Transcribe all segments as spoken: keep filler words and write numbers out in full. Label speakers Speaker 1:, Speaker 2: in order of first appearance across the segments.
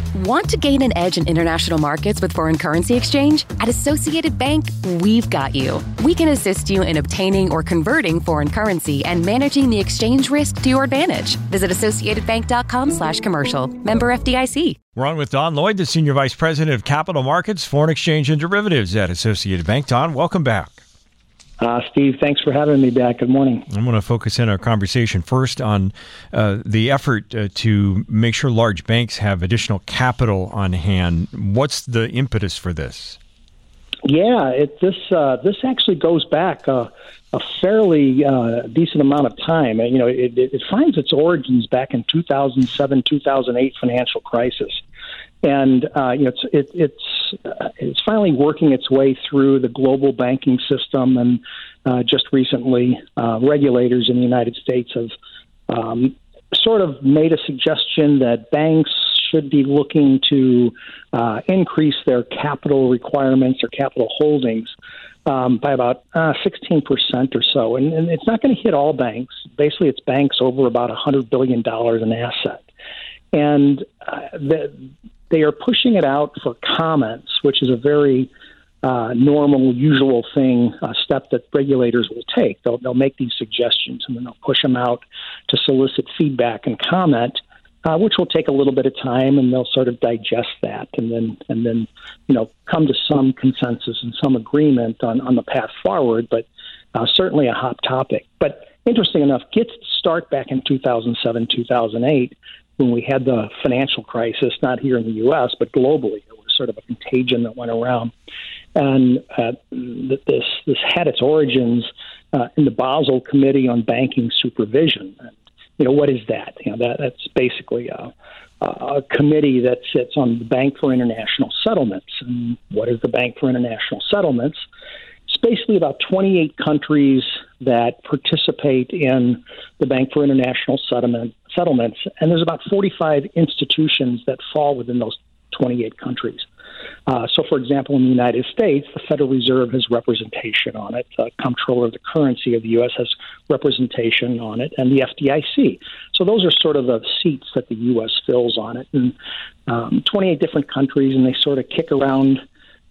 Speaker 1: Want to gain an edge in international markets with foreign currency exchange? At Associated Bank, we've got you. We can assist you in obtaining or converting foreign currency and managing the exchange risk to your advantage. Visit associatedbank.com slash commercial. Member F D I C.
Speaker 2: We're on with Don Lloyd, the Senior Vice President of Capital Markets, Foreign Exchange and Derivatives at Associated Bank. Don, welcome back.
Speaker 3: Uh, Steve, thanks for having me back. Good morning.
Speaker 2: I'm going to focus in our conversation first on uh, the effort uh, to make sure large banks have additional capital on hand. What's the impetus for this?
Speaker 3: Yeah, it, this uh, this actually goes back uh, a fairly uh, decent amount of time. You know, it, it finds its origins back in two thousand seven, two thousand eight financial crisis. And uh, you know, it's it, it's uh, it's finally working its way through the global banking system, and uh, just recently, uh, regulators in the United States have um, sort of made a suggestion that banks should be looking to uh, increase their capital requirements or capital holdings um, by about uh, sixteen percent or so, and, and it's not going to hit all banks. Basically, it's banks over about one hundred billion dollars in asset, and uh, the they are pushing it out for comments, which is a very uh, normal, usual thing, a step that regulators will take. They'll, they'll make these suggestions, and then they'll push them out to solicit feedback and comment, uh, which will take a little bit of time, and they'll sort of digest that, and then and then you know come to some consensus and some agreement on, on the path forward. But uh, certainly a hot topic. But interesting enough, gets its start back in two thousand seven, two thousand eight. When we had the financial crisis, not here in the U S, but globally. It was sort of a contagion that went around. And uh, this this had its origins uh, in the Basel Committee on Banking Supervision. And, you know, what is that? You know, that that's basically a, a committee that sits on the Bank for International Settlements. And what is the Bank for International Settlements? It's basically about twenty-eight countries that participate in the Bank for International Settlement, Settlements, and there's about forty-five institutions that fall within those twenty-eight countries. Uh, so, for example, in the United States, the Federal Reserve has representation on it. The Comptroller of the Currency of the U S has representation on it, and the F D I C. So those are sort of the seats that the U S fills on it. And um, twenty-eight different countries, and they sort of kick around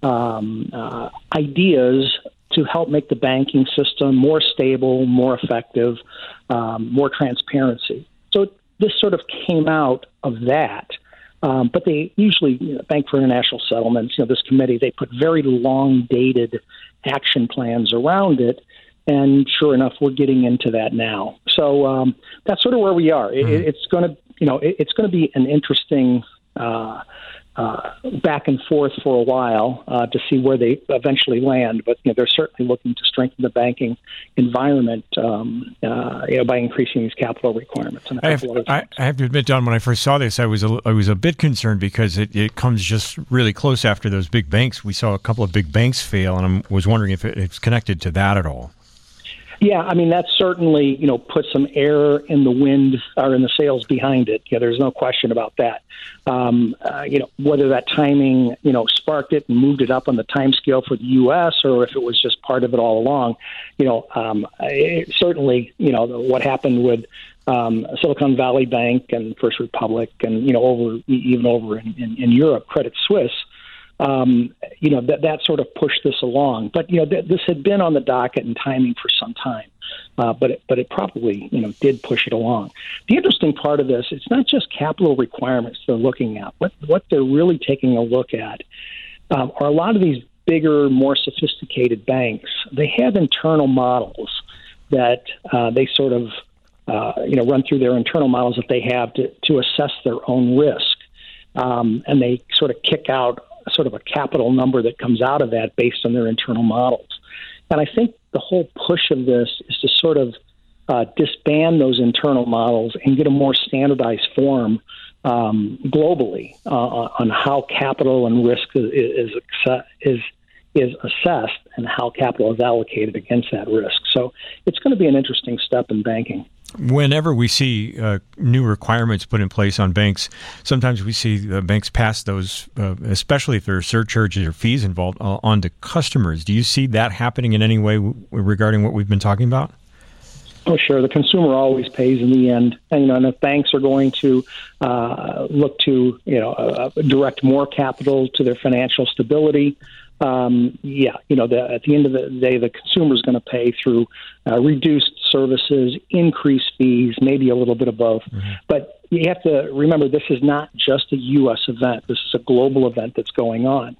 Speaker 3: um, uh, ideas to help make the banking system more stable, more effective, um, more transparency. So this sort of came out of that. Um, but they usually, you know, Bank for International Settlements, you know, this committee, they put very long-dated action plans around it. And sure enough, we're getting into that now. So um, that's sort of where we are. It, mm-hmm. It's going to, you know, it, it's going to be an interesting uh, uh, back and forth for a while uh, to see where they eventually land. But you know, they're certainly looking to strengthen the banking environment, um, uh, you know, by increasing these capital requirements. And
Speaker 2: I have, I, I have to admit, Don, when I first saw this, I was a, I was a bit concerned because it, it comes just really close after those big banks. We saw a couple of big banks fail, and I was wondering if it, it's connected to that at all.
Speaker 3: Yeah, I mean, that certainly, you know, put some air in the wind or in the sails behind it. Yeah, there's no question about that. Um, uh, you know, whether that timing, you know, sparked it and moved it up on the time scale for the U S or if it was just part of it all along, you know, um, it, certainly, you know, what happened with um, Silicon Valley Bank and First Republic and, you know, over even over in, in, in Europe, Credit Suisse, Um, you know, that that sort of pushed this along. But, you know, th- this had been on the docket and timing for some time. Uh, but, it, but it probably, you know, did push it along. The interesting part of this, it's not just capital requirements they're looking at. What, what they're really taking a look at um, are a lot of these bigger, more sophisticated banks. They have internal models that uh, they sort of, uh, you know, run through their internal models that they have to, to assess their own risk. Um, and they sort of kick out sort of a capital number that comes out of that based on their internal models. And I think the whole push of this is to sort of uh, disband those internal models and get a more standardized form um, globally uh, on how capital and risk is, is is is assessed and how capital is allocated against that risk. So it's going to be an interesting step in banking.
Speaker 2: Whenever we see uh, new requirements put in place on banks, sometimes we see uh, banks pass those, uh, especially if there are surcharges or fees involved, uh, on to customers. Do you see that happening in any way w- regarding what we've been talking about?
Speaker 3: Oh, sure. The consumer always pays in the end, and you know, and if banks are going to uh, look to you know uh, direct more capital to their financial stability, um, yeah, you know, the, at the end of the day, the consumer is going to pay through uh, reduced services, increased fees, maybe a little bit of both. Mm-hmm. But you have to remember, this is not just a U S event. This is a global event that's going on.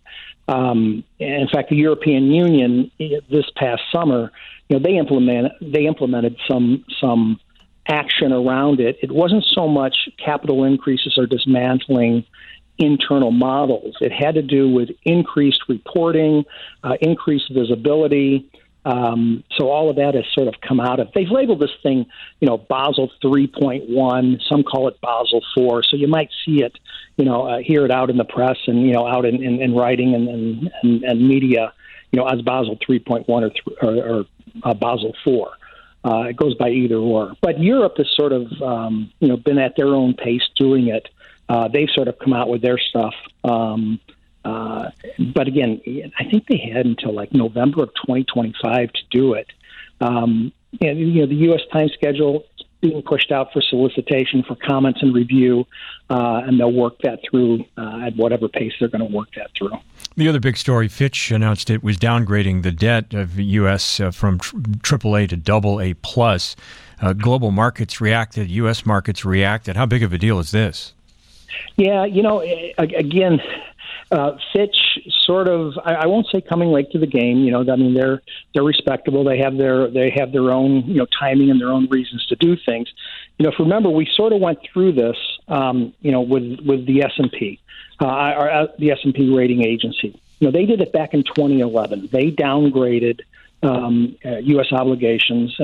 Speaker 3: Um, in fact, the European Union this past summer, you know, they implement they implemented some some action around it. It wasn't so much capital increases or dismantling internal models. It had to do with increased reporting, uh, increased visibility. Um, so all of that has sort of come out of. They've labeled this thing, you know, Basel three point one. Some call it Basel four. So you might see it, you know, uh, hear it out in the press and you know out in, in, in writing and, and, and, and media, you know, as Basel three point one or, th- or, or uh, Basel four. Uh, it goes by either or. But Europe has sort of, um, you know, been at their own pace doing it. Uh, they've sort of come out with their stuff. Um, uh, but again, I think they had until like November of twenty twenty-five to do it. Um, and, you know, the U S time schedule is being pushed out for solicitation, for comments and review, uh, and they'll work that through uh, at whatever pace they're going to work that through.
Speaker 2: The other big story, Fitch announced it was downgrading the debt of the U S uh, from triple A to double A plus. Uh, global markets reacted, U S markets reacted. How big of a deal is this?
Speaker 3: Yeah, you know, again, uh, Fitch sort of, I, I won't say coming late to the game. You know, I mean, they're they're respectable. They have their they have their own you know timing and their own reasons to do things. You know, if you remember, we sort of went through this, um, you know, with with the S and P, uh, or the S and P rating agency. You know, they did it back in twenty eleven. They downgraded um, uh, U S obligations,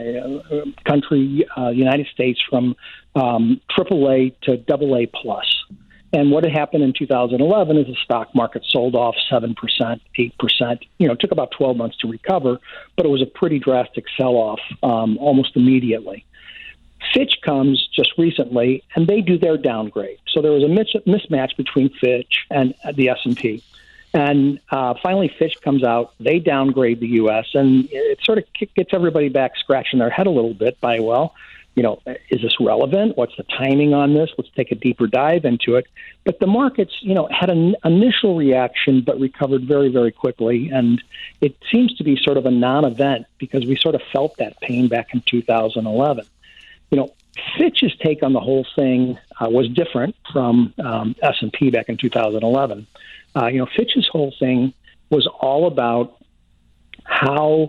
Speaker 3: uh, country, uh, United States, from um, triple A to double A plus. And what had happened in two thousand eleven is the stock market sold off seven percent, eight percent. You know, it took about twelve months to recover, but it was a pretty drastic sell-off um, almost immediately. Fitch comes just recently, and they do their downgrade. So there was a mismatch between Fitch and the S and P. And uh, finally, Fitch comes out, they downgrade the U S, and it sort of gets everybody back scratching their head a little bit by, well, you know, is this relevant? What's the timing on this? Let's take a deeper dive into it. But the markets, you know, had an initial reaction, but recovered very, very quickly. And it seems to be sort of a non-event because we sort of felt that pain back in two thousand eleven. You know, Fitch's take on the whole thing uh, was different from um, S and P back in two thousand eleven. Uh, you know, Fitch's whole thing was all about how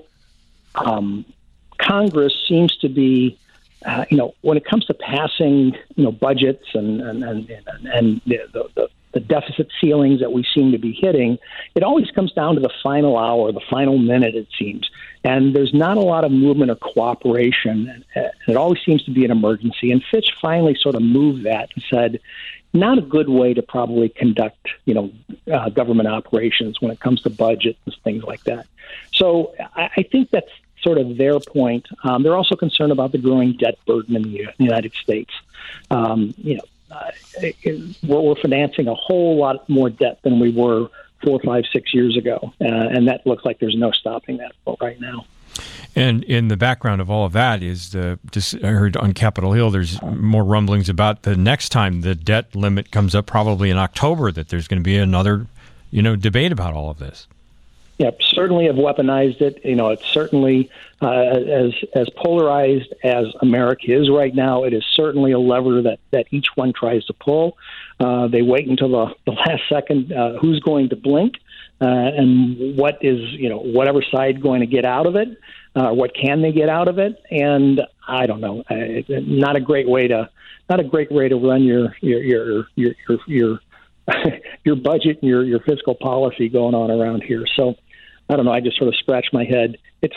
Speaker 3: um, Congress seems to be, uh, you know, when it comes to passing, you know, budgets and and and, and, and the, the, the deficit ceilings that we seem to be hitting, it always comes down to the final hour, the final minute, it seems. And there's not a lot of movement or cooperation. It always seems to be an emergency. And Fitch finally sort of moved that and said, not a good way to probably conduct, you know, uh, government operations when it comes to budget and things like that. So I, I think that's sort of their point. Um, they're also concerned about the growing debt burden in the United States. Um, you know, uh, it, we're, we're financing a whole lot more debt than we were four, five, six years ago, uh, and that looks like there's no stopping that right now.
Speaker 2: And in the background of all of that is the, just, I heard on Capitol Hill, there's more rumblings about the next time the debt limit comes up, probably in October, that there's going to be another, you know, debate about all of this.
Speaker 3: Yeah, certainly have weaponized it. You know, it's certainly uh, as as polarized as America is right now. It is certainly a lever that, that each one tries to pull. Uh, they wait until the, the last second. Uh, who's going to blink, uh, and what is you know whatever side going to get out of it? Uh, what can they get out of it? And I don't know. Uh, not a great way to not a great way to run your your your your your your, your budget and your your fiscal policy going on around here. So. I don't know. I just sort of scratch my head. It's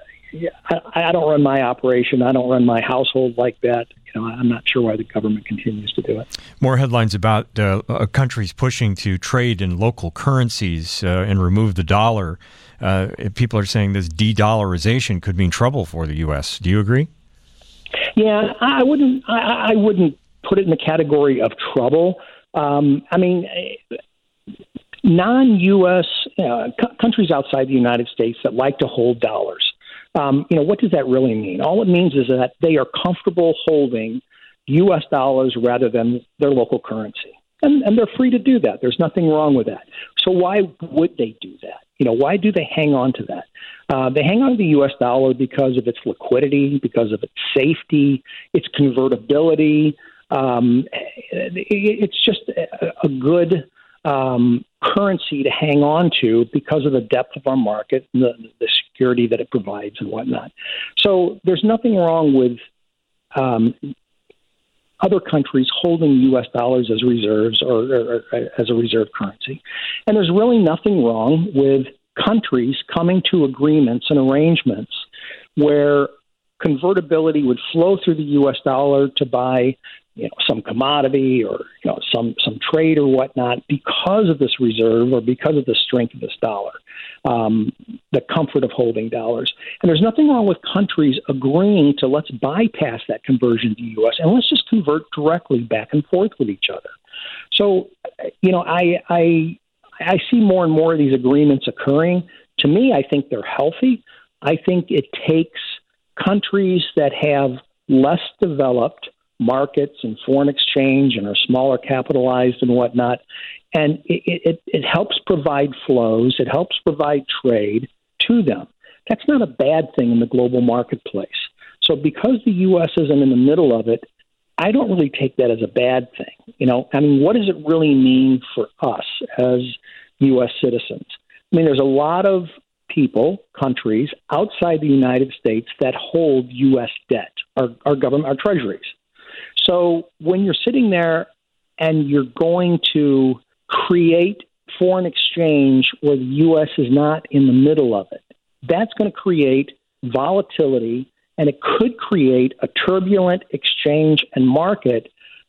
Speaker 3: I, I don't run my operation. I don't run my household like that. You know, I'm not sure why the government continues to do it. More
Speaker 2: headlines about uh, countries pushing to trade in local currencies uh, and remove the dollar. Uh, people are saying this de-dollarization could mean trouble for the U S. Do you agree?
Speaker 3: Yeah, I wouldn't. I, I wouldn't put it in the category of trouble. Um, I mean. Non-U S uh, c- countries outside the United States that like to hold dollars, Um, you know, what does that really mean? All it means is that they are comfortable holding U S dollars rather than their local currency. And, and they're free to do that. There's nothing wrong with that. So why would they do that? You know, why do they hang on to that? Uh, they hang on to the U S dollar because of its liquidity, because of its safety, its convertibility. Um, it, it's just a, a good um, currency to hang on to because of the depth of our market and the, the security that it provides and whatnot. So there's nothing wrong with um, other countries holding U S dollars as reserves or, or, or as a reserve currency. And there's really nothing wrong with countries coming to agreements and arrangements where convertibility would flow through the U S dollar to buy, you know, some commodity or, you know, some, some trade or whatnot because of this reserve or because of the strength of this dollar, um, the comfort of holding dollars. And there's nothing wrong with countries agreeing to let's bypass that conversion to U S and let's just convert directly back and forth with each other. So, you know, I, I, I see more and more of these agreements occurring. To me, I think they're healthy. I think it takes countries that have less developed markets and foreign exchange and are smaller capitalized and whatnot, and it, it, it helps provide flows. It helps provide trade to them. That's not a bad thing in the global marketplace. So because the U S isn't in the middle of it, I don't really take that as a bad thing. You know, I mean, what does it really mean for us as U S citizens? I mean, there's a lot of people, countries outside the United States that hold U S debt, our, our government, our treasuries. So when you're sitting there and you're going to create foreign exchange where the U S is not in the middle of it, that's going to create volatility, and it could create a turbulent exchange and market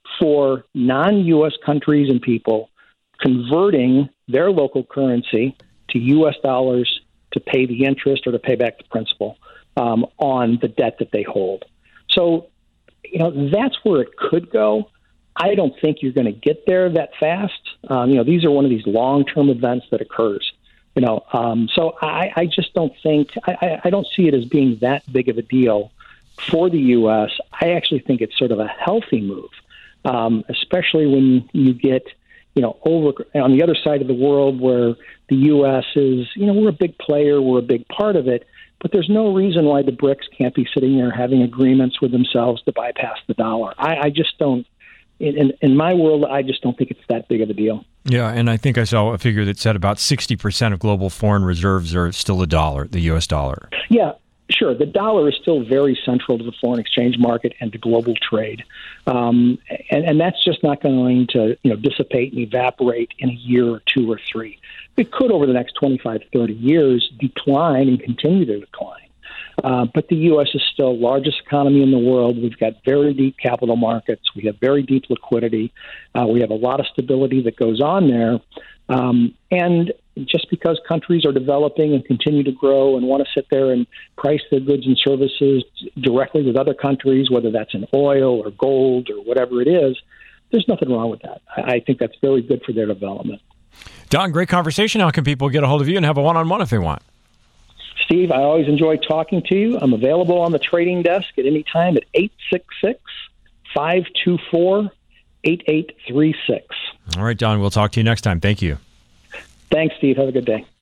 Speaker 3: for non-U S countries and people converting their local currency to U S dollars to pay the interest or to pay back the principal um, on the debt that they hold. So, you know, that's where it could go. I don't think you're going to get there that fast. Um, you know, these are one of these long-term events that occurs. You know, um, so I, I just don't think I, I don't see it as being that big of a deal for the U S. I actually think it's sort of a healthy move, um, especially when you get, you know, over on the other side of the world where the U S is, you know, we're a big player, we're a big part of it, but there's no reason why the BRICS can't be sitting there having agreements with themselves to bypass the dollar. I, I just don't. In, in my world, I just don't think it's that big of a deal.
Speaker 2: Yeah, and I think I saw a figure that said about sixty percent of global foreign reserves are still the dollar, the U S dollar.
Speaker 3: Yeah, sure. The dollar is still very central to the foreign exchange market and to global trade. Um, and, and that's just not going to, you know, dissipate and evaporate in a year or two or three. It could, over the next twenty-five, thirty years, decline and continue to decline. Uh, but the U S is still the largest economy in the world. We've got very deep capital markets. We have very deep liquidity. Uh, we have a lot of stability that goes on there. Um, and just because countries are developing and continue to grow and want to sit there and price their goods and services directly with other countries, whether that's in oil or gold or whatever it is, there's nothing wrong with that. I, I think that's very good for their development.
Speaker 2: Don, great conversation. How can people get a hold of you and have a one-on-one if they want?
Speaker 3: Steve, I always enjoy talking to you. I'm available on the trading desk at any time at eight six six, five two four, eight eight three six.
Speaker 2: All right, Don, we'll talk to you next time. Thank you.
Speaker 3: Thanks, Steve. Have a good day.